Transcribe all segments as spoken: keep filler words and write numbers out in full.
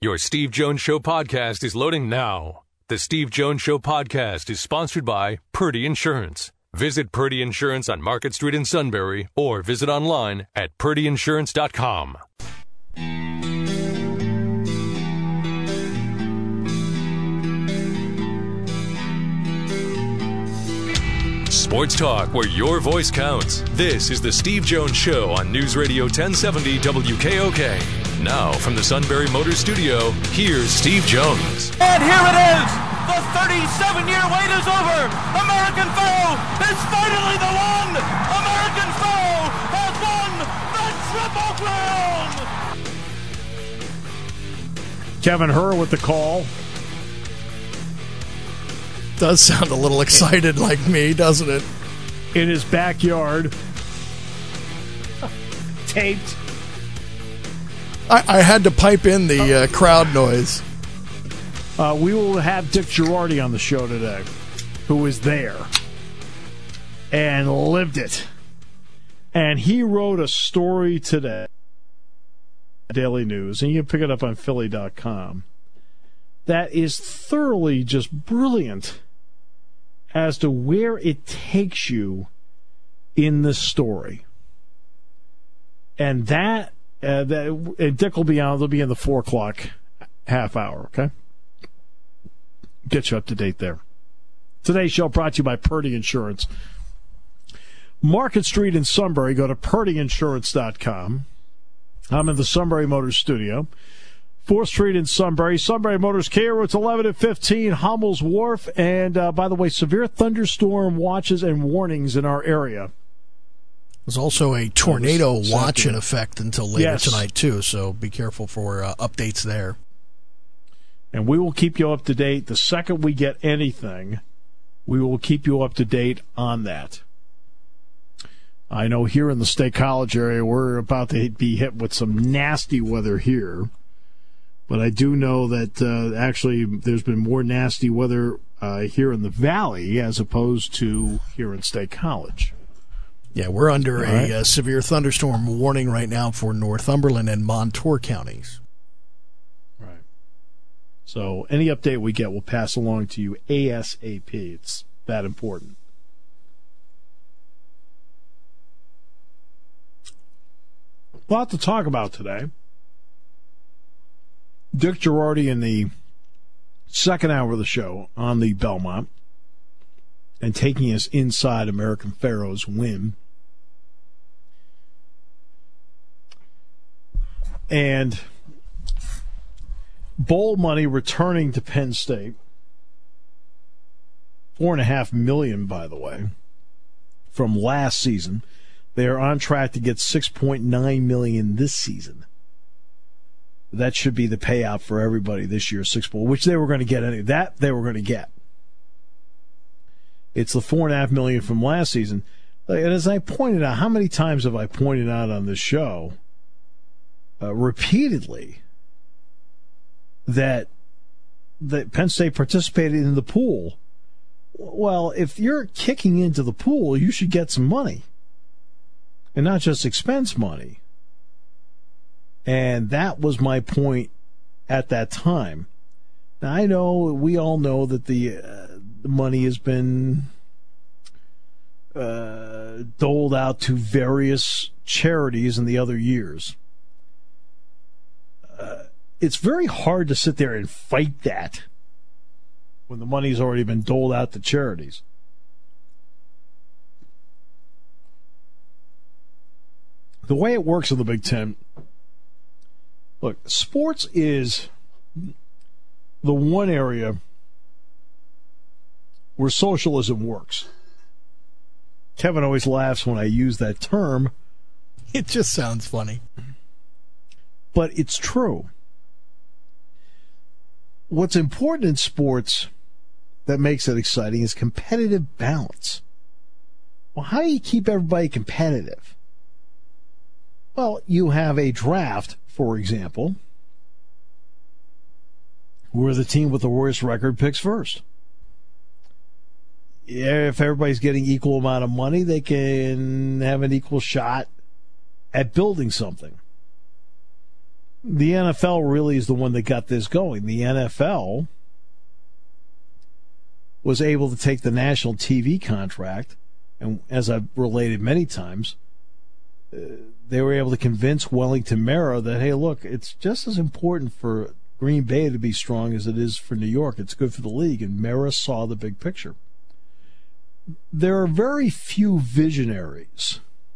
Your Steve Jones Show podcast is loading now. The Steve Jones Show podcast is sponsored by Purdy Insurance. Visit Purdy Insurance on Market Street in Sunbury or visit online at purdy insurance dot com. Sports talk where your voice counts. This is the Steve Jones Show on News Radio ten seventy W K O K. Now, from the Sunbury Motors Studio, here's Steve Jones. And here it is! The thirty-seven-year wait is over! American Pharoah is finally the one! American Pharoah has won the Triple Crown! Kevin Herr with the call. Does sound a little excited like me, doesn't it? In his backyard. Taped. I, I had to pipe in the uh, crowd noise. Uh, we will have Dick Girardi on the show today, who was there and lived it. And he wrote a story today, Daily News, and you can pick it up on Philly dot com, that is thoroughly just brilliant as to where it takes you in this story. And that, uh, that and Dick will be on, they'll be in the four o'clock half hour, okay? Get you up to date there. Today's show brought to you by Purdy Insurance. Market Street in Sunbury, go to purdy insurance dot com. I'm in the Sunbury Motors studio. fourth Street in Sunbury. Sunbury Motors Care, it's eleven at fifteen, Hummel's Wharf. And, uh, by the way, severe thunderstorm watches and warnings in our area. There's also a tornado was watch in Saturday. effect until later Yes. tonight, too, so be careful for uh, updates there. And we will keep you up to date. The second we get anything, we will keep you up to date on that. I know here in the State College area, we're about to be hit with some nasty weather here. But I do know that uh, actually there's been more nasty weather uh, here in the Valley as opposed to here in State College. Yeah, we're under All a right. uh, severe thunderstorm warning right now for Northumberland and Montour counties. Right. So any update we get, we'll pass along to you ASAP. It's that important. A lot to talk about today. Dick Girardi in the second hour of the show on the Belmont and taking us inside American Pharoah's win. And bowl money returning to Penn State. Four and a half million, by the way, from last season. They are on track to get six point nine million this season. That should be the payout for everybody this year, six bowl, which they were going to get any that they were going to get. It's the four and a half million from last season. And as I pointed out, how many times have I pointed out on this show uh, repeatedly that that Penn State participated in the pool? Well, if you're kicking into the pool, you should get some money, and not just expense money. And that was my point at that time. Now, I know, we all know that the, uh, the money has been uh, doled out to various charities in the other years. Uh, it's very hard to sit there and fight that when the money's already been doled out to charities. The way it works in the Big Ten, look, sports is the one area where socialism works. Kevin always laughs when I use that term. It just sounds funny. But it's true. What's important in sports that makes it exciting is competitive balance. Well, how do you keep everybody competitive? Well, you have a draft, for example, where the team with the worst record picks first. If everybody's getting equal amount of money, they can have an equal shot at building something. the N F L really is the one that got this going. The N F L was able to take the national T V contract, and as I've related many times, uh, they were able to convince Wellington Mara that, hey, look, it's just as important for Green Bay to be strong as it is for New York. It's good for the league, and Mara saw the big picture. There are very few visionaries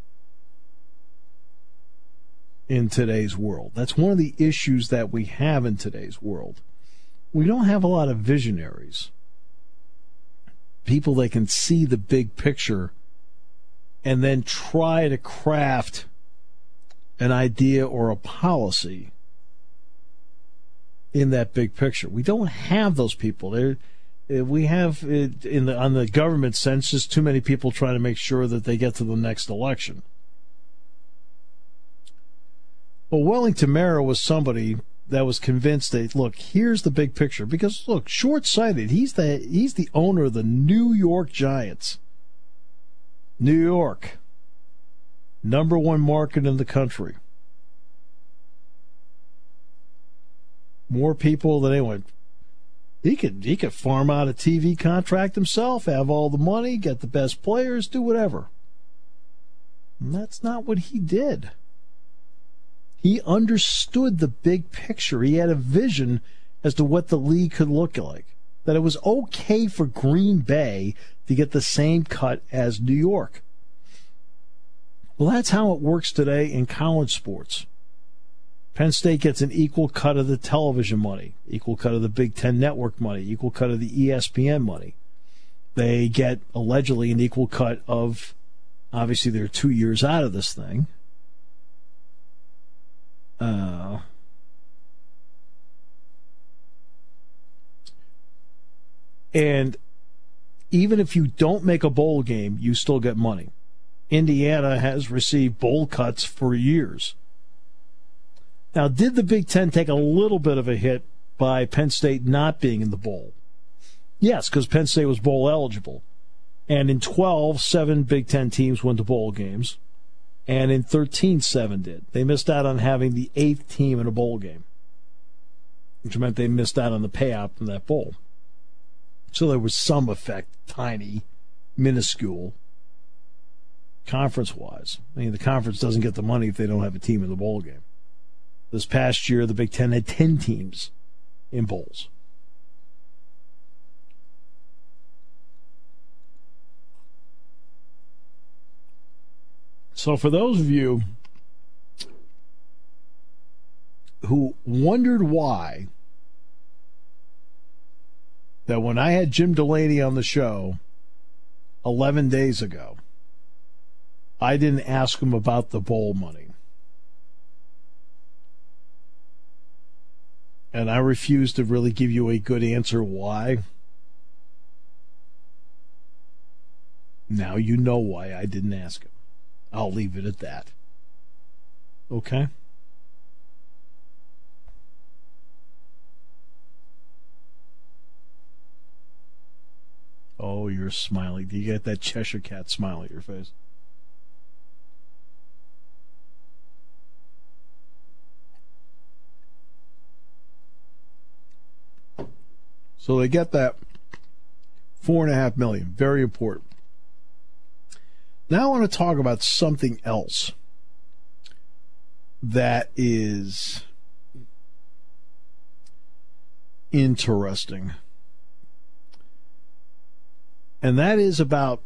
in today's world. That's one of the issues that we have in today's world. We don't have a lot of visionaries. People that can see the big picture and then try to craft an idea or a policy in that big picture. We don't have those people. They're, we have, in the, on the government sense, just too many people trying to make sure that they get to the next election. Well, Wellington Mara was somebody that was convinced that, look, here's the big picture. Because, look, short-sighted, he's the he's the owner of the New York Giants. New York, number one market in the country. More people than anyone. He could he could farm out a T V contract himself, have all the money, get the best players, do whatever. And that's not what he did. He understood the big picture. He had a vision as to what the league could look like. That it was okay for Green Bay to get the same cut as New York. Well, that's how it works today in college sports. Penn State gets an equal cut of the television money, equal cut of the Big Ten Network money, equal cut of the E S P N money. They get, allegedly, an equal cut of, obviously they're two years out of this thing. Uh, and even if you don't make a bowl game, you still get money. Indiana has received bowl cuts for years. Now, did the Big Ten take a little bit of a hit by Penn State not being in the bowl? Yes, because Penn State was bowl eligible. And in twelve, seven Big Ten teams went to bowl games. And in thirteen, seven did. They missed out on having the eighth team in a bowl game, which meant they missed out on the payout from that bowl. So there was some effect, tiny, minuscule, conference-wise. I mean, the conference doesn't get the money if they don't have a team in the bowl game. This past year, the Big Ten had ten teams in bowls. So for those of you who wondered why that when I had Jim Delaney on the show eleven days ago, I didn't ask him about the bowl money. And I refused to really give you a good answer why. Now you know why I didn't ask him. I'll leave it at that. Okay? Oh, you're smiling. Do you get that Cheshire Cat smile at your face? So they get that four and a half million. Very important. Now I want to talk about something else that is interesting. And that is about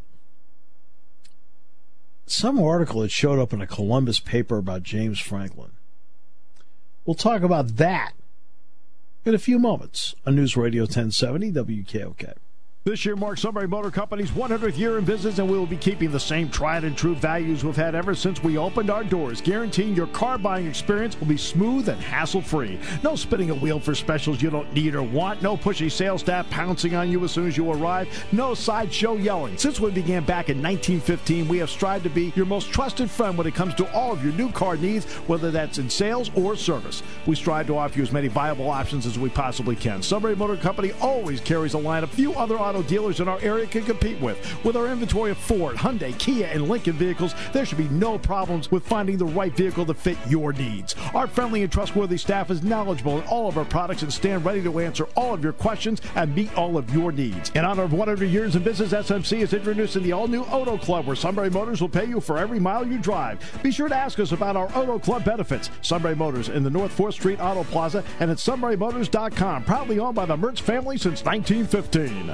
some article that showed up in a Columbus paper about James Franklin. We'll talk about that in a few moments on News Radio ten seventy W K O K. This year marks Sunbury Motor Company's one hundredth year in business, and we will be keeping the same tried and true values we've had ever since we opened our doors, guaranteeing your car buying experience will be smooth and hassle-free. No spinning a wheel for specials you don't need or want. No pushy sales staff pouncing on you as soon as you arrive. No sideshow yelling. Since we began back in nineteen fifteen, we have strived to be your most trusted friend when it comes to all of your new car needs, whether that's in sales or service. We strive to offer you as many viable options as we possibly can. Sunbury Motor Company always carries a line of few other auto dealers in our area can compete with. With our inventory of Ford, Hyundai, Kia, and Lincoln vehicles, there should be no problems with finding the right vehicle to fit your needs. Our friendly and trustworthy staff is knowledgeable in all of our products and stand ready to answer all of your questions and meet all of your needs. In honor of one hundred years in business, S M C is introducing the all-new Auto Club, where Sunbury Motors will pay you for every mile you drive. Be sure to ask us about our Auto Club benefits. Sunbury Motors in the North fourth Street Auto Plaza and at sunbury motors dot com. Proudly owned by the Mertz family since nineteen fifteen.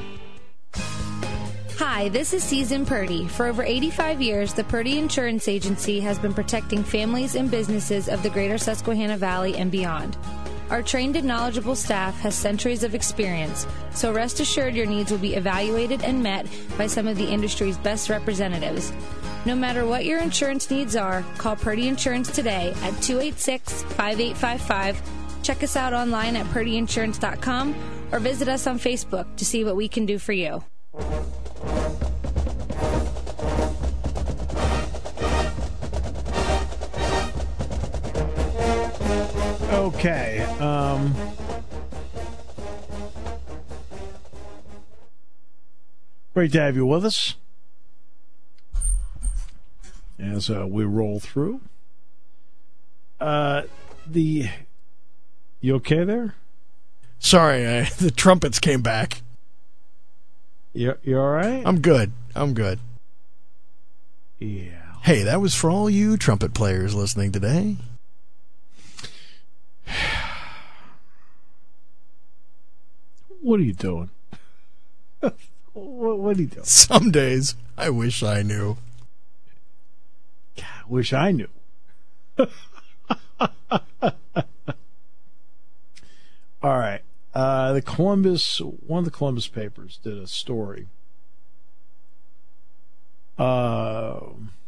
Hi, this is Susan Purdy. For over eighty-five years, the Purdy Insurance Agency has been protecting families and businesses of the greater Susquehanna Valley and beyond. Our trained and knowledgeable staff has centuries of experience, so rest assured your needs will be evaluated and met by some of the industry's best representatives. No matter what your insurance needs are, call Purdy Insurance today at two eight six, five eight five five. Check us out online at purdy insurance dot com or visit us on Facebook to see what we can do for you. Okay. Um, great to have you with us as uh, we roll through. Uh, the you okay there? Sorry, I, the trumpets came back. You you all right? I'm good. I'm good. Yeah. Hey, that was for all you trumpet players listening today. What are you doing? what, what are you doing? Some days, I wish I knew. God, I wish I knew. All right. Uh, the Columbus, one of the Columbus papers did a story. Uh,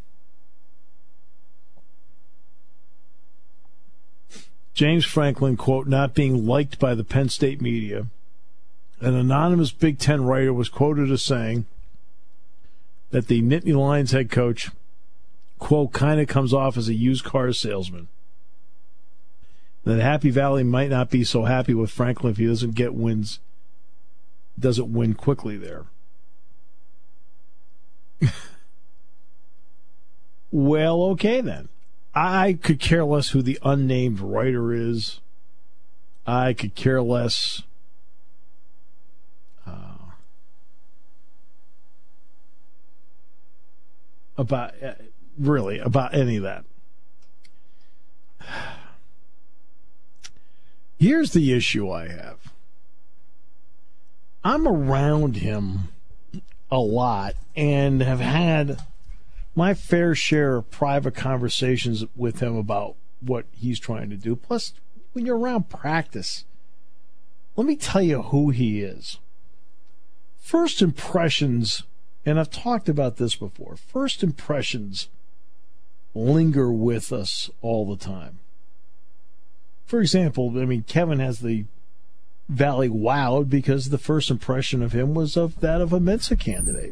James Franklin, quote, not being liked by the Penn State media. An anonymous Big Ten writer was quoted as saying that the Nittany Lions head coach, quote, kind of comes off as a used car salesman. That Happy Valley might not be so happy with Franklin if he doesn't get wins, doesn't win quickly there. Well, okay then. I could care less who the unnamed writer is. I could care less uh, about, uh, really, about any of that. Here's the issue I have. I'm around him a lot and have had my fair share of private conversations with him about what he's trying to do. Plus, when you're around practice, let me tell you who he is. First impressions, and I've talked about this before, first impressions linger with us all the time. For example, I mean, Kevin has the Valley wowed because the first impression of him was of that of a Mensa candidate.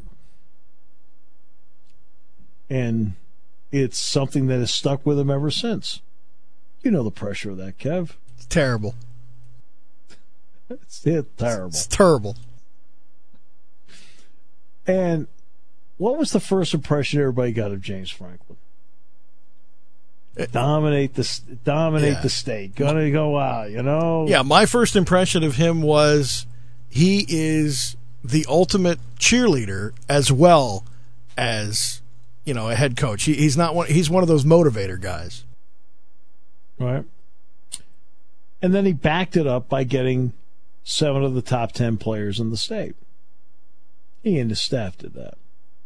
And it's something that has stuck with him ever since. You know the pressure of that, Kev. It's terrible. It's, it's terrible. It's terrible. And what was the first impression everybody got of James Franklin? Dominate the dominate yeah. the state. Gonna go out, you know. Yeah, my first impression of him was he is the ultimate cheerleader as well as, you know, a head coach. He, he's not one. He's one of those motivator guys, right? And then he backed it up by getting seven of the top ten players in the state. He and his staff did that.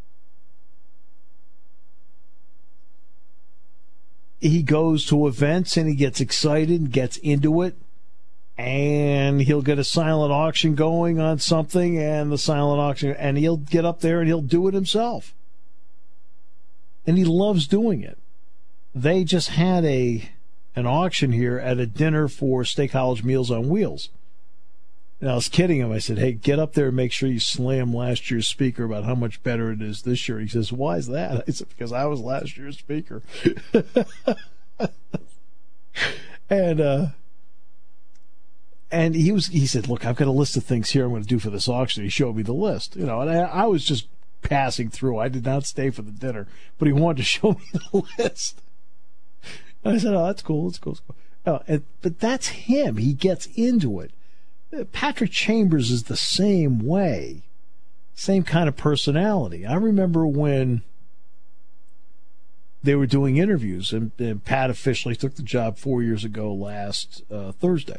He goes to events and he gets excited and gets into it, and he'll get a silent auction going on something, and the silent auction, and he'll get up there and he'll do it himself. And he loves doing it. They just had a an auction here at a dinner for Steakhouse Meals on Wheels. And I was kidding him. I said, hey, get up there and make sure you slam last year's speaker about how much better it is this year. He says, why is that? I said, because I was last year's speaker. and uh, and he was he said, look, I've got a list of things here I'm going to do for this auction. He showed me the list, you know, and I, I was just passing through. I did not stay for the dinner, but he wanted to show me the list. And I said, oh, that's cool, that's cool, that's cool. Oh, and, but that's him. He gets into it. Patrick Chambers is the same way, same kind of personality. I remember when they were doing interviews, and, and Pat officially took the job four years ago last uh, Thursday.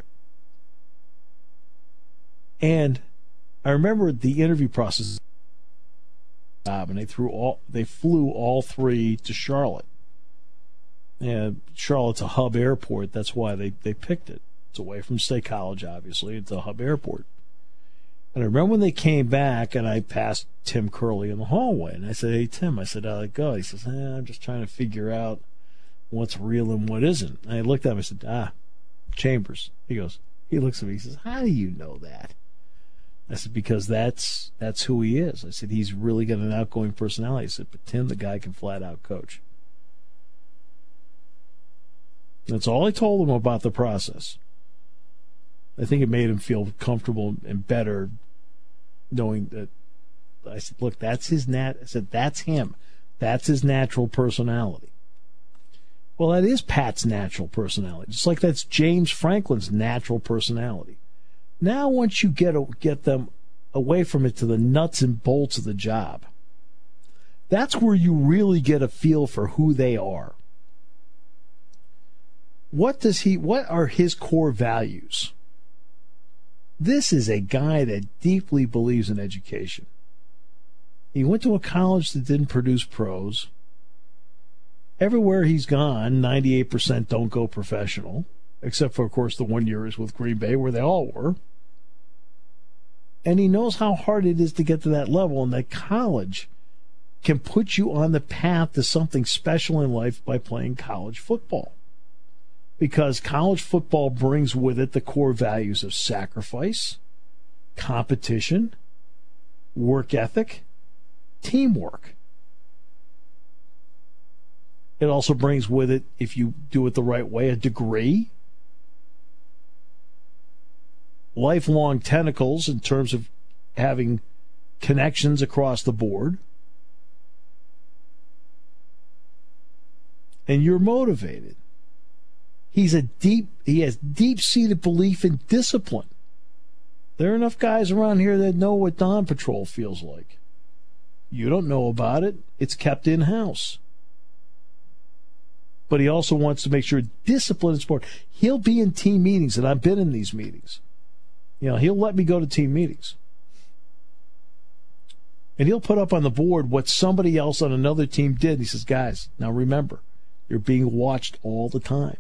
And I remember the interview process, and they threw all they flew all three to Charlotte. And Charlotte's a hub airport. That's why they, they picked it. It's away from State College, obviously. It's a hub airport. And I remember when they came back, and I passed Tim Curley in the hallway. And I said, hey, Tim, I said, how'd it go? He says, eh, I'm just trying to figure out what's real and what isn't. And I looked at him and I said, ah, Chambers. He goes, he looks at me. He says, how do you know that? I said, because that's that's who he is. I said, he's really got an outgoing personality. I said, but Tim, the guy can flat out coach. That's all I told him about the process. I think it made him feel comfortable and better knowing that. I said, look, that's his nat. I said, that's him. That's his natural personality. Well, that is Pat's natural personality, just like that's James Franklin's natural personality. Now, once you get get them away from it to the nuts and bolts of the job, that's where you really get a feel for who they are. What does he? What are his core values? This is a guy that deeply believes in education. He went to a college that didn't produce pros. Everywhere he's gone, ninety-eight percent don't go professional, except for, of course, the one year is with Green Bay, where they all were. And he knows how hard it is to get to that level, and that college can put you on the path to something special in life by playing college football. Because college football brings with it the core values of sacrifice, competition, work ethic, teamwork. It also brings with it, if you do it the right way, a degree, lifelong tentacles in terms of having connections across the board, and you're motivated. He's a deep, he has deep-seated belief in discipline. There are enough guys around here that know what Dawn Patrol feels like. You don't know about it. It's kept in-house. But he also wants to make sure discipline is important. He'll be in team meetings, and I've been in these meetings. You know, he'll let me go to team meetings. And he'll put up on the board what somebody else on another team did. He says, guys, now remember, you're being watched all the time.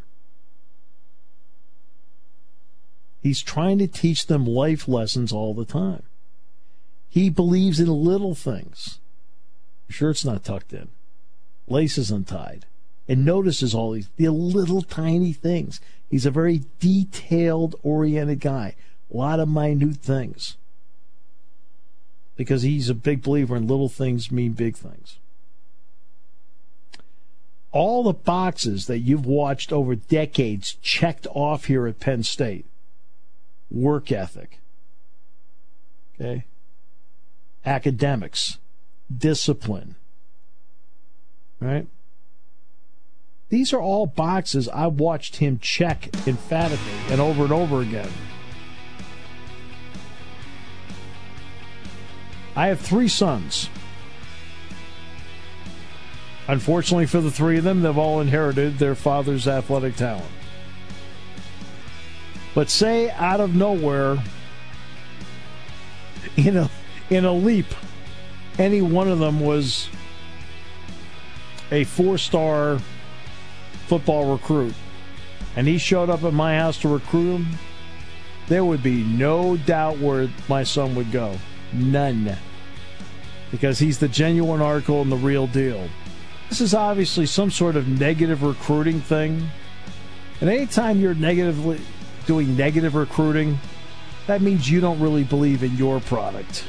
He's trying to teach them life lessons all the time. He believes in little things. Shirt's not tucked in. Laces untied. And notices all these the little tiny things. He's a very detailed-oriented guy. A lot of minute things. Because he's a big believer in little things mean big things. All the boxes that you've watched over decades checked off here at Penn State. Work ethic, okay, academics, discipline, right? These are all boxes I've watched him check emphatically and over and over again. I have three sons. Unfortunately for the three of them, they've all inherited their father's athletic talent. But say out of nowhere, in a, in a leap, any one of them was a four-star football recruit, and he showed up at my house to recruit him, there would be no doubt where my son would go. None. Because he's the genuine article and the real deal. This is obviously some sort of negative recruiting thing. And anytime you're negatively doing negative recruiting, that means you don't really believe in your product.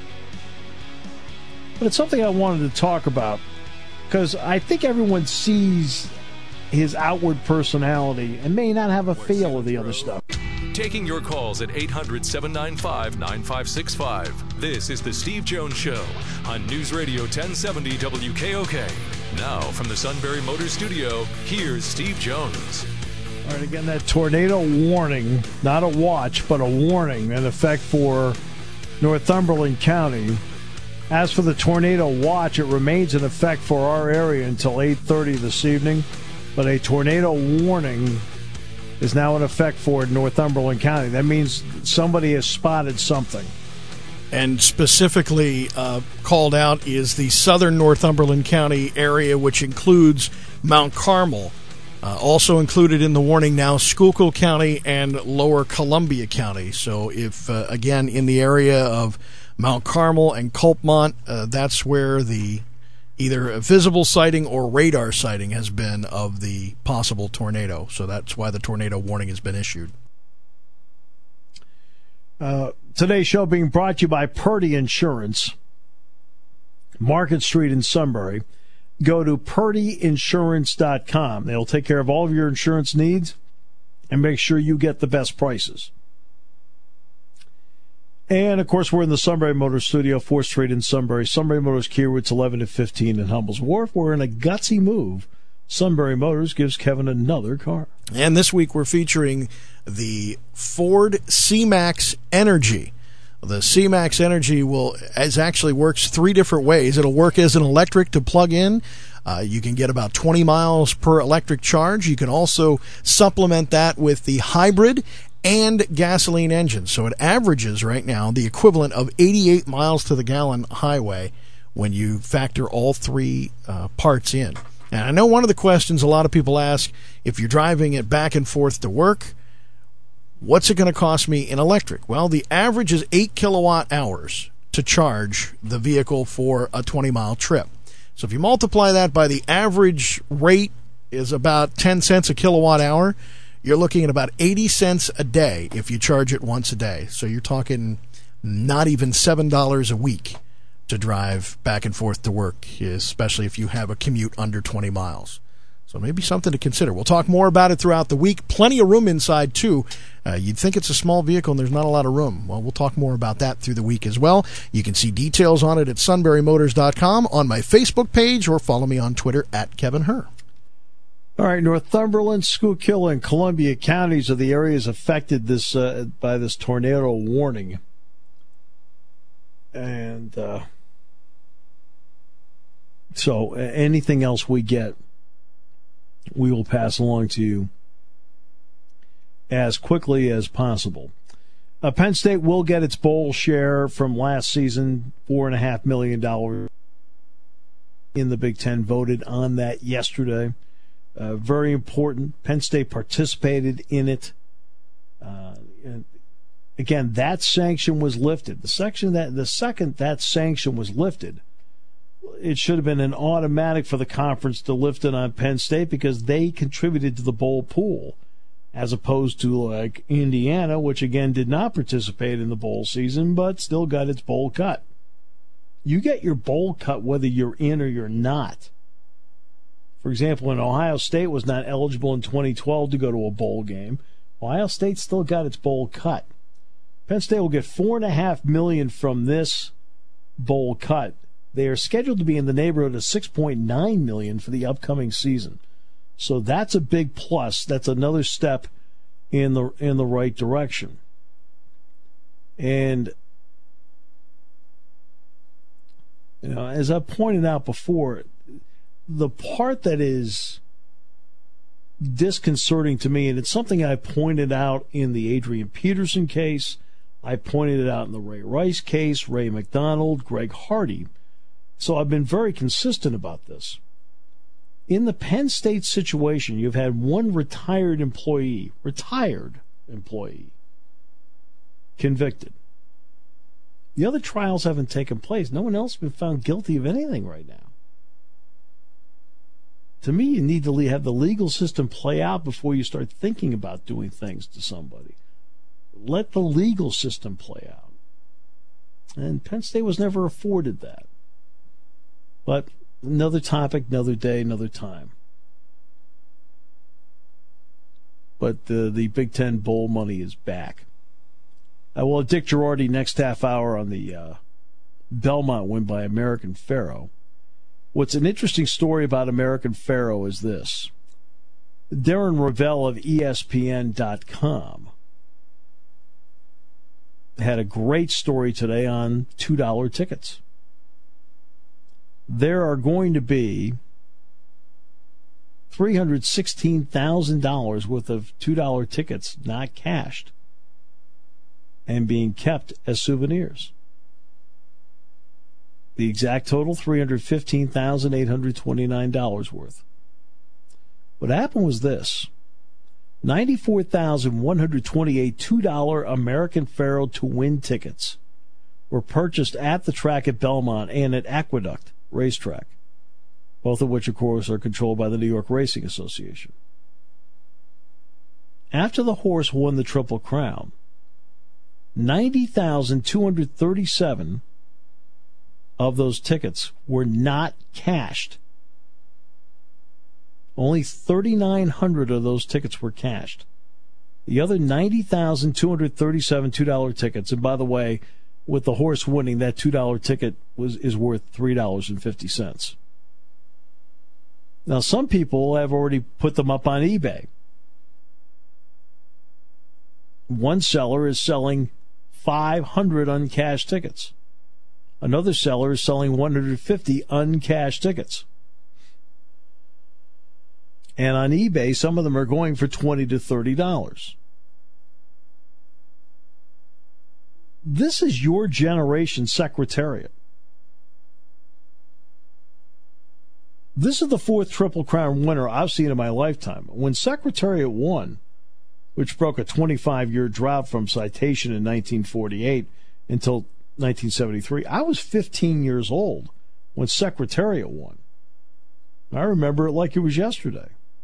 But it's something I wanted to talk about because I think everyone sees his outward personality and may not have a feel of the other stuff. taking your calls at eight hundred, seven nine five, nine five six five. This is The Steve Jones Show on News Radio ten seventy W K O K. Now, from the Sunbury Motors Studio, here's Steve Jones. All right, again, that tornado warning, not a watch, but a warning in effect for Northumberland County. As for the tornado watch, it remains in effect for our area until eight thirty this evening. But a tornado warning is now in effect for Northumberland County. That means somebody has spotted something. And specifically uh, called out is the southern Northumberland County area, which includes Mount Carmel. Uh, also included in the warning now, Schuylkill County and Lower Columbia County. So if, uh, again, in the area of Mount Carmel and Colpmont, uh, that's where the either a visible sighting or radar sighting has been of the possible tornado. So that's why the tornado warning has been issued. Uh, today's show being brought to you by Purdy Insurance, Market Street in Sunbury. Go to purdy insurance dot com. They'll take care of all of your insurance needs and make sure you get the best prices. And, of course, we're in the Sunbury Motors Studio, fourth Street in Sunbury. Sunbury Motors Kia routes eleven to fifteen in Hummel's Wharf. We're in a gutsy move. Sunbury Motors gives Kevin another car. And this week we're featuring the Ford C-Max Energy. The C-Max Energy will as actually works three different ways. It'll work as an electric to plug in. Uh, you can get about twenty miles per electric charge. You can also supplement that with the hybrid and gasoline engine. So it averages right now the equivalent of eighty-eight miles to the gallon highway when you factor all three uh, parts in. And I know one of the questions a lot of people ask, if you're driving it back and forth to work, what's it going to cost me in electric? Well, the average is eight kilowatt hours to charge the vehicle for a twenty-mile trip. So if you multiply that by the average rate is about ten cents a kilowatt hour, you're looking at about eighty cents a day if you charge it once a day. So you're talking not even seven dollars a week to drive back and forth to work, especially if you have a commute under twenty miles. So maybe something to consider. We'll talk more about it throughout the week. Plenty of room inside, too. Uh, you'd think it's a small vehicle and there's not a lot of room. Well, we'll talk more about that through the week as well. You can see details on it at sunbury motors dot com, on my Facebook page, or follow me on Twitter at Kevin Herr. All right, Northumberland, Schuylkill, and Columbia counties are the areas affected this uh, by this tornado warning. And uh, so uh, anything else we get, we will pass along to you as quickly as possible. Uh, Penn State will get its bowl share from last season, four point five million dollars in the Big Ten. Voted on that yesterday. Uh, very important. Penn State participated in it. Uh, and again, that sanction was lifted. The section that the second that sanction was lifted, it should have been an automatic for the conference to lift it on Penn State because they contributed to the bowl pool, as opposed to like Indiana, which again did not participate in the bowl season but still got its bowl cut. You get your bowl cut whether you're in or you're not. For example, when Ohio State was not eligible in twenty twelve to go to a bowl game, Ohio State still got its bowl cut. Penn State will get four and a half million from this bowl cut. They are scheduled to be in the neighborhood of six point nine million for the upcoming season. So that's a big plus. That's another step in the in the right direction. And you know, as I pointed out before, the part that is disconcerting to me, and it's something I pointed out in the Adrian Peterson case, I pointed it out in the Ray Rice case, Ray McDonald, Greg Hardy. So I've been very consistent about this. In the Penn State situation, you've had one retired employee, retired employee, convicted. The other trials haven't taken place. No one else has been found guilty of anything right now. To me, you need to have the legal system play out before you start thinking about doing things to somebody. Let the legal system play out. And Penn State was never afforded that. But another topic, another day, another time. but the, the Big Ten Bowl money is back. Uh, well, Dick Girardi next half hour on the uh, Belmont win by American Pharoah. What's an interesting story about American Pharoah is this. Darren Rovell of E S P N dot com had a great story today on two dollar tickets. There are going to be three hundred sixteen thousand dollars worth of two dollar tickets not cashed and being kept as souvenirs. The exact total, three hundred fifteen thousand eight hundred twenty-nine dollars worth. What happened was this. ninety-four thousand one hundred twenty-eight two dollar American Pharoah to win tickets were purchased at the track at Belmont and at Aqueduct Racetrack, both of which, of course, are controlled by the New York Racing Association. After the horse won the Triple Crown, ninety thousand two hundred thirty-seven of those tickets were not cashed. Only thirty-nine hundred of those tickets were cashed. The other ninety thousand two hundred thirty-seven two dollar tickets, and by the way, with the horse winning, that two dollar ticket was is worth three dollars and fifty cents. Now, some people have already put them up on eBay. One seller is selling five hundred uncashed tickets. Another seller is selling one hundred fifty uncashed tickets. And on eBay, some of them are going for twenty to thirty dollars. This is your generation Secretariat. This is the fourth Triple Crown winner I've seen in my lifetime. When Secretariat won, which broke a twenty-five year drought from Citation in nineteen forty-eight until nineteen seventy-three, I was fifteen years old when Secretariat won. I remember it like it was yesterday.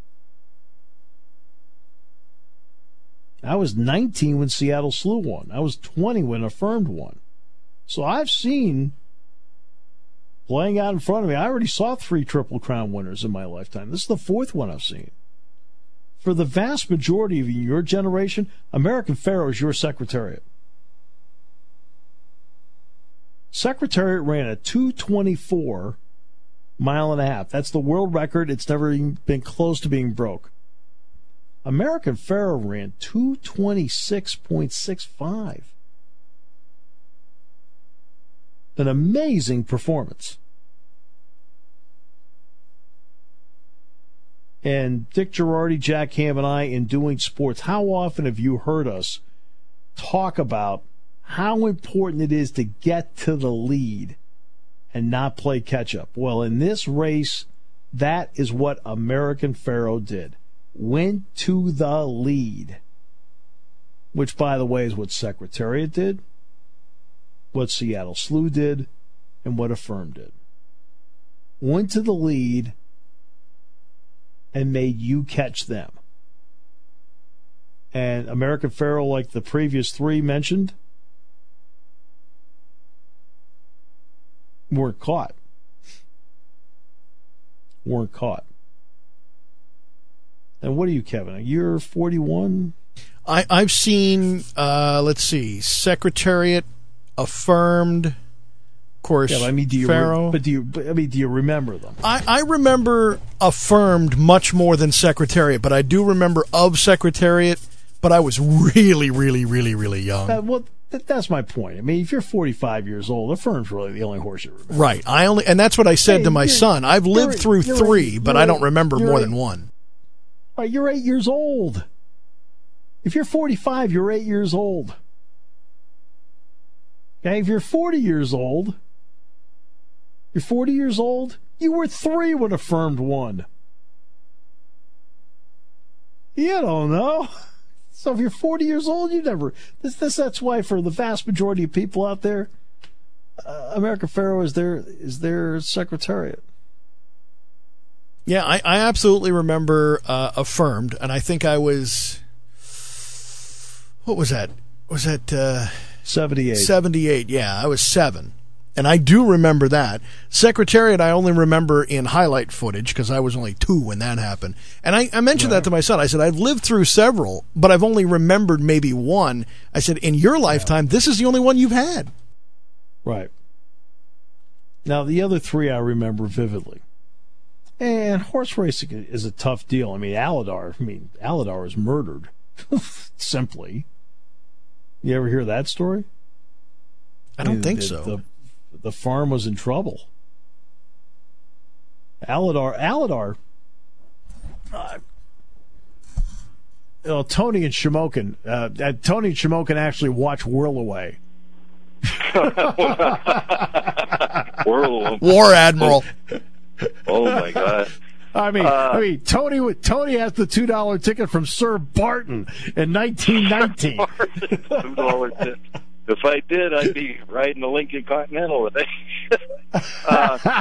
I was nineteen when Seattle Slew won. I was twenty when Affirmed won. So I've seen, playing out in front of me, I already saw three Triple Crown winners in my lifetime. This is the fourth one I've seen. For the vast majority of your generation, American Pharoah is your Secretariat. Secretariat ran a two twenty-four mile and a half. That's the world record. It's never even been close to being broke. American Pharoah ran two twenty-six point six five. An amazing performance. And Dick Girardi, Jack Ham, and I, in Doing Sports, how often have you heard us talk about how important it is to get to the lead and not play catch-up? Well, in this race, that is what American Pharoah did. Went to the lead, which, by the way, is what Secretariat did, what Seattle Slew did, and what Affirmed did. Went to the lead and made you catch them. And American Pharoah, like the previous three mentioned, weren't caught. Weren't caught. And what are you, Kevin? You're forty-one? I, I've seen, uh, let's see, Secretariat, Affirmed, of course, yeah, but I mean, do you Pharoah. Re- but do you? I mean, do you remember them? I, I remember Affirmed much more than Secretariat, but I do remember of Secretariat. But I was really, really, really, really young. Uh, well, th- that's my point. I mean, if you're forty-five years old, Affirmed's really the only horse you remember. Right. I only, and that's what I said hey, to my son. I've lived through three, eight, but I don't remember more eight, than one. All right, you're eight years old. If you're forty-five, you're eight years old. Okay, if you're forty years old, you're forty years old, you were three when Affirmed won. You don't know. So if you're forty years old, you never. This, this, that's why for the vast majority of people out there, uh, American Pharoah is their is their Secretariat. Yeah, I, I absolutely remember uh, Affirmed, and I think I was. What was that? Was that uh, seventy-eight? Seventy-eight. Yeah, I was seven, And I do remember that. Secretariat, I only remember in highlight footage because I was only two when that happened. And I, I mentioned right. that to my son. I said, I've lived through several, but I've only remembered maybe one. I said, in your lifetime, yeah. this is the only one you've had. Right. Now, the other three I remember vividly. And horse racing is a tough deal. I mean, Aladar, I mean, Aladar was murdered. Simply. You ever hear that story? I don't I mean, think the, so. The, the farm was in trouble. Aladar, Aladar, uh, you know, Tony and Shamokin, uh, uh, Tony and Shamokin actually watched Whirl Away. Whirl War Admiral. Oh my God. I mean, uh, I mean, Tony Tony has the two dollar ticket from Sir Barton in nineteen nineteen. Two dollar ticket. If I did, I'd be riding the Lincoln Continental with it. uh,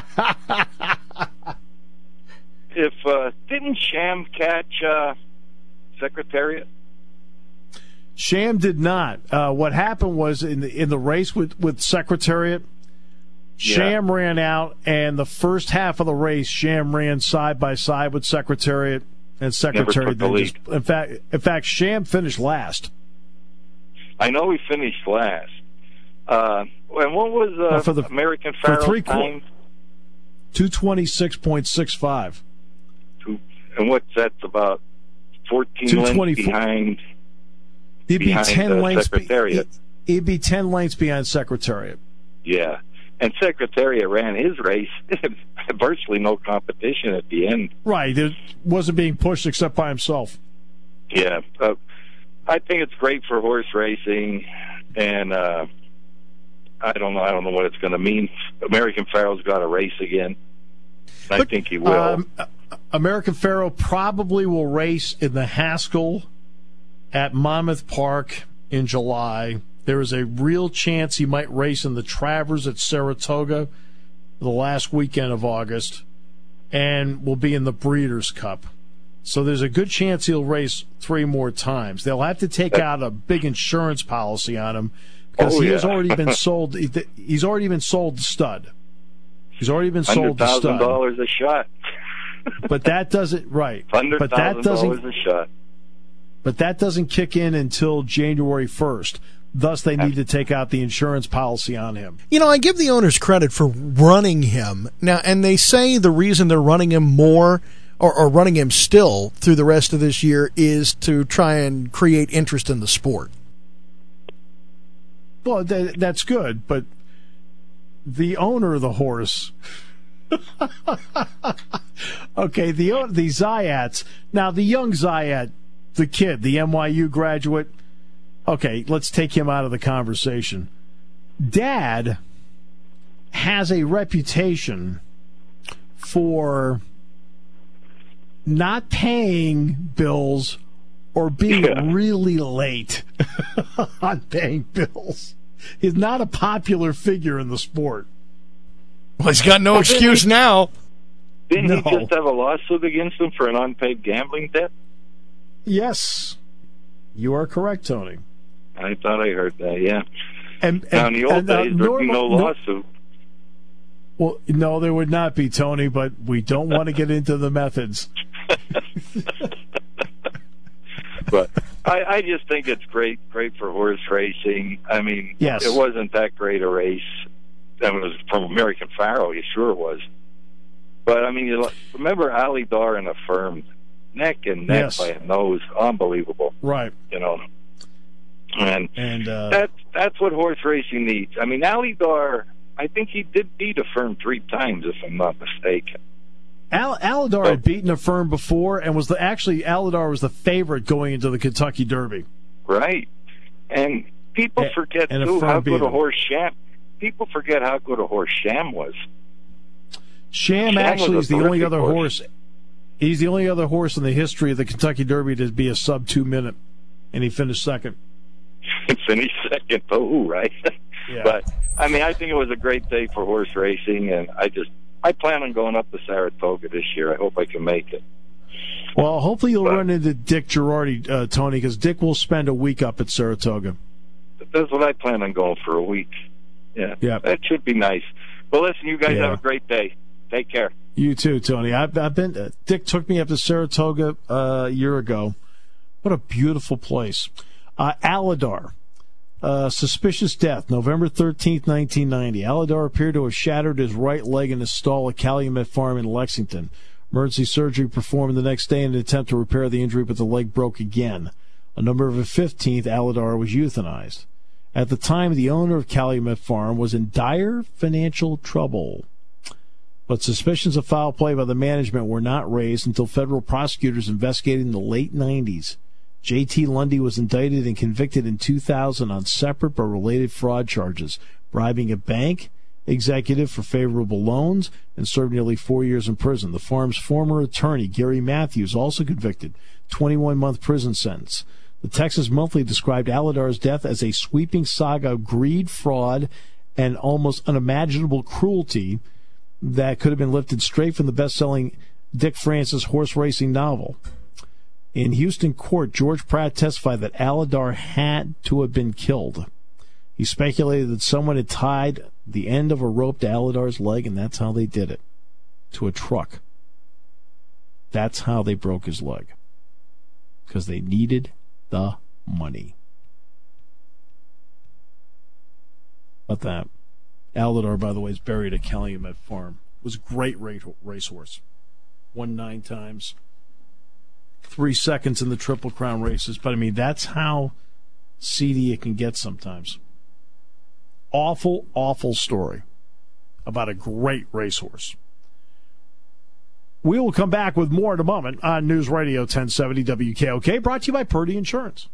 if uh, didn't Sham catch uh, Secretariat? Sham did not. Uh, what happened was in the in the race with, with Secretariat, yeah. Sham ran out, and the first half of the race, Sham ran side by side with Secretariat, and Secretariat then just, in fact, in fact, Sham finished last. I know he finished last. Uh, and what was uh, well, for the, American Pharoah for three time? two twenty-six point six five. Two, and what's that's about fourteen lengths behind. He'd be behind, ten uh, lengths. Secretariat. Be, he'd be ten lengths behind Secretariat. Yeah, and Secretariat ran his race. Virtually no competition at the end. Right, it wasn't being pushed except by himself. Yeah. Uh, I think it's great for horse racing, and uh, I don't know. I don't know what it's going to mean. American Pharoah's got to race again. I but, think he will. Um, American Pharoah probably will race in the Haskell at Monmouth Park in July. There is a real chance he might race in the Travers at Saratoga the last weekend of August, and will be in the Breeders' Cup. So there's a good chance he'll race three more times. They'll have to take out a big insurance policy on him because oh, he yeah. has already been sold. He's already been sold to stud. He's already been sold to stud. one hundred thousand dollars a shot. But that doesn't right. one hundred thousand dollars a shot. But that doesn't kick in until January first. Thus, they need to take out the insurance policy on him. You know, I give the owners credit for running him now, and they say the reason they're running him more. Or, or running him still through the rest of this year is to try and create interest in the sport. Well, that, that's good, but the owner of the horse, okay, the the Zayats. Now, the young Zayat, the kid, the N Y U graduate. Okay, let's take him out of the conversation. Dad has a reputation for not paying bills or being yeah. really late on paying bills. He's not a popular figure in the sport. Well, he's got no well, excuse didn't he, now. Didn't no. he just have a lawsuit against him for an unpaid gambling debt? Yes. You are correct, Tony. I thought I heard that, yeah. And, and, now, in the old and, uh, days, there'd be no lawsuit. No, well, no, there would not be, Tony, but we don't want to get into the methods. But I, I just think it's great, great for horse racing. I mean, yes. It wasn't that great a race. I mean, it was from American Pharoah, it sure was. But I mean, you remember Alidar and Affirmed, neck and neck yes. by a nose, unbelievable. Right. You know, and and uh, that that's what horse racing needs. I mean, Alidar, I think he did beat Affirmed three times, if I'm not mistaken. Al- Alidar oh. had beaten Affirmed before, and was the actually Alidar was the favorite going into the Kentucky Derby. Right, and people and, forget and too how good him. a horse Sham. People forget how good a horse Sham was. Sham, Sham actually was is the only other horse. horse. He's the only other horse in the history of the Kentucky Derby to be a sub two minute, and he finished second. He finished second, oh right. Yeah. But I mean, I think it was a great day for horse racing, and I just. I plan on going up to Saratoga this year. I hope I can make it. Well, hopefully you'll but, run into Dick Girardi, uh, Tony, because Dick will spend a week up at Saratoga. That's what I plan on going for a week. Yeah, yeah. That should be nice. Well, listen, you guys Yeah. have a great day. Take care. You too, Tony. I've, I've been. Uh, Dick took me up to Saratoga uh, a year ago. What a beautiful place. Uh, Aladar, uh, suspicious death, November thirteenth, nineteen ninety. Aladar appeared to have shattered his right leg in a stall at Calumet Farm in Lexington. Emergency surgery performed the next day in an attempt to repair the injury, but the leg broke again. On November fifteenth, Aladar was euthanized. At the time, the owner of Calumet Farm was in dire financial trouble. But suspicions of foul play by the management were not raised until federal prosecutors investigated in the late nineties. J T. Lundy was indicted and convicted in two thousand on separate but related fraud charges, bribing a bank executive for favorable loans, and served nearly four years in prison. The farm's former attorney, Gary Matthews, also convicted, twenty-one month prison sentence. The Texas Monthly described Aladar's death as a sweeping saga of greed, fraud, and almost unimaginable cruelty that could have been lifted straight from the best-selling Dick Francis horse racing novel. In Houston court, George Pratt testified that Aladar had to have been killed. He speculated that someone had tied the end of a rope to Aladar's leg, and that's how they did it, to a truck. That's how they broke his leg, because they needed the money. But that. Aladar, by the way, is buried at Calumet Farm. Was a great racehorse. Won nine times. Three seconds in the Triple Crown races. But, I mean, that's how seedy it can get sometimes. Awful, awful story about a great racehorse. We will come back with more in a moment on News Radio ten seventy W K O K, brought to you by Purdy Insurance.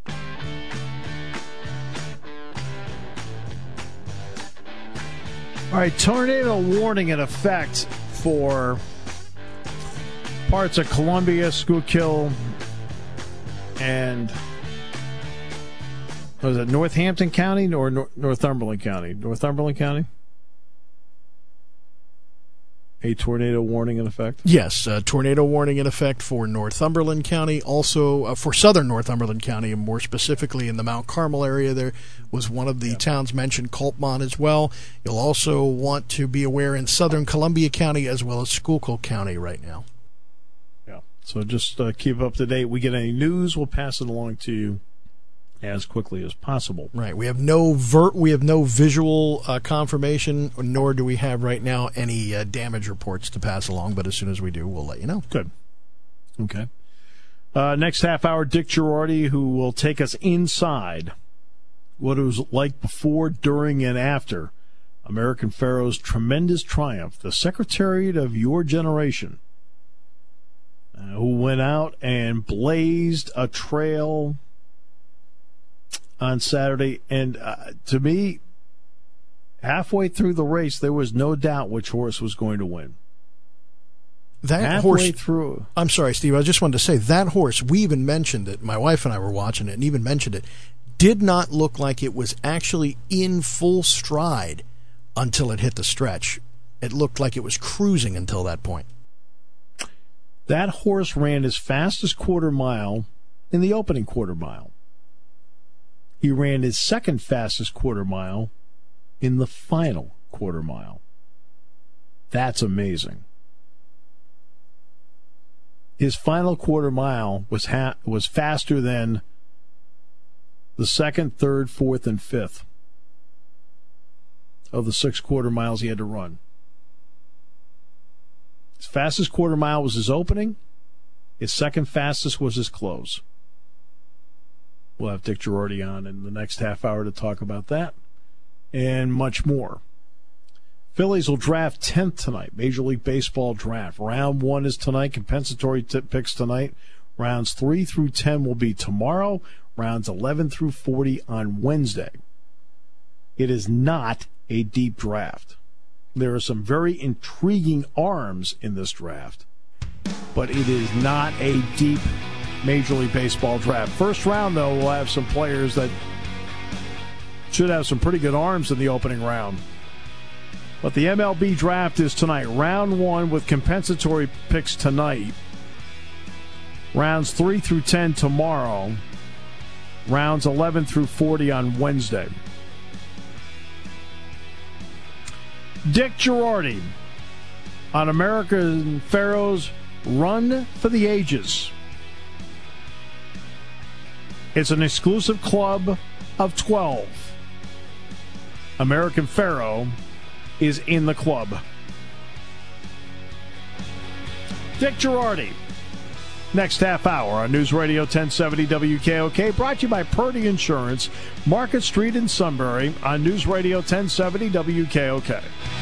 All right, tornado warning in effect for parts of Columbia, Schuylkill, and was it Northampton County or Nor- Northumberland County? Northumberland County? A tornado warning in effect? Yes, a tornado warning in effect for Northumberland County, also uh, for southern Northumberland County, and more specifically in the Mount Carmel area. There was one of the yeah. towns mentioned, Coltmont as well. You'll also want to be aware in southern Columbia County as well as Schuylkill County right now. Yeah, so just uh, keep up to date. We get any news, we'll pass it along to you as quickly as possible. Right. We have no ver- we have no visual uh, confirmation, nor do we have right now any uh, damage reports to pass along. But as soon as we do, we'll let you know. Good. Okay. Uh, next half hour, Dick Girardi, who will take us inside what it was like before, during, and after American Pharoah's tremendous triumph. The secretariat of your generation, uh, who went out and blazed a trail on Saturday, and uh, to me, halfway through the race, there was no doubt which horse was going to win. That halfway horse through. I'm sorry, Steve. I just wanted to say that horse. We even mentioned it. My wife and I were watching it, and even mentioned it. Did not look like it was actually in full stride until it hit the stretch. It looked like it was cruising until that point. That horse ran his fastest quarter mile in the opening quarter mile. He ran his second fastest quarter mile in the final quarter mile. That's amazing. His final quarter mile was ha- was faster than the second, third, fourth, and fifth of the six quarter miles he had to run. His fastest quarter mile was his opening. His second fastest was his close. We'll have Dick Girardi on in the next half hour to talk about that and much more. Phillies will draft tenth tonight, Major League Baseball draft. Round one is tonight, compensatory t- picks tonight. Rounds three through ten will be tomorrow. Rounds eleven through forty on Wednesday. It is not a deep draft. There are some very intriguing arms in this draft, but it is not a deep Major League Baseball draft. First round, though, we'll have some players that should have some pretty good arms in the opening round. But the M L B draft is tonight. Round one with compensatory picks tonight. Rounds three through ten tomorrow. Rounds eleven through forty on Wednesday. Dick Girardi on American Pharaoh's Run for the Ages. It's an exclusive club of twelve. American Pharoah is in the club. Dick Girardi. Next half hour on News Radio ten seventy W K O K, brought to you by Purdy Insurance, Market Street in Sunbury on News Radio ten seventy W K O K.